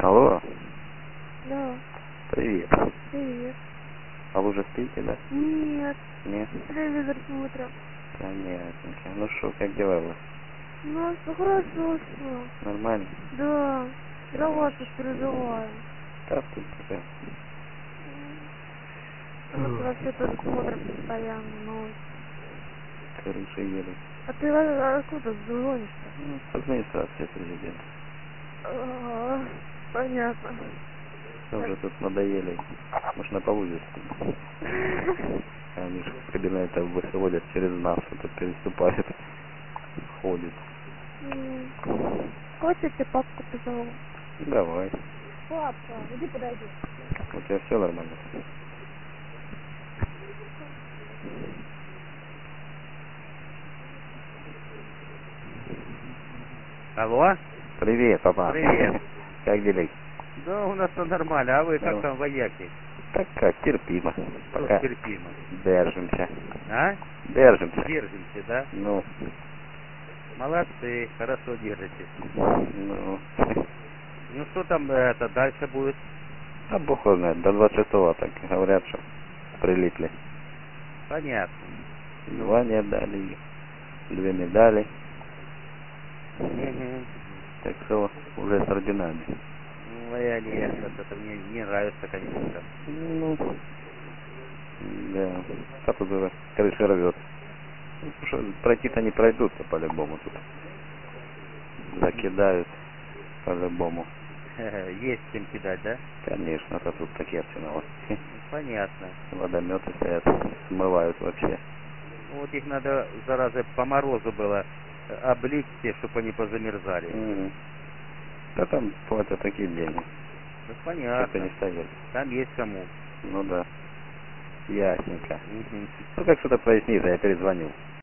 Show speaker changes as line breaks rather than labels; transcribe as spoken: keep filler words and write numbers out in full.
Алло,
Да,
привет.
привет.
А вы уже спите, да?
Нет,
Нет?
телевизор смотрим.
Понятненько. Ну что, как дела у вас?
Ну, все хорошо, что?
Нормально?
Да, я вас тут переживаю.
Да, тут такая.
Вот вообще тоже смотрим постоянно новости.
Крыша едет.
А ты а- откуда звонишь-то?
Ну, с администрации президента.
А, понятно.
Мне уже тут надоели. Может, на полу здесь спим? Они же в кабинете выходят через нас, это переступают, ходят.
М. Хочешь, я папку позову?
Давай.
Папа, иди подойди.
У тебя все нормально?
Алло?
Привет, папа.
Привет.
Как дела?
Да, у нас все нормально. А вы как
Нормально.
там, вояки?
Так как, терпимо.
Что
Пока
терпимо?
держимся.
А?
Держимся.
Держимся, да?
Ну,
Молодцы, хорошо держитесь.
ну.
Ну что там это дальше будет?
А бог его знает, до двадцать шестого так говорят, что прилипли.
Понятно. Ну.
Звание дали, две медали,
Угу.
так что уже с орденами.
Ну, я нет, это мне не нравится, конечно.
Ну, да, а тут уже крыша рвет. Ну, что, пройти-то не пройдутся по-любому тут. Закидают по-любому.
Есть чем кидать, да?
Конечно, а тут такие арсеналы.
Ну, понятно.
Водометы стоят, смывают вообще.
Ну, вот их надо, зараза, по морозу было э, облить все, чтобы они позамерзали.
Угу. Да там платят такие деньги,
Ну,
чтобы
понятно.
не стояли.
Там есть кому.
Ну да, ясненько.
Мгм.
Ну как что-то прояснится, я перезвоню.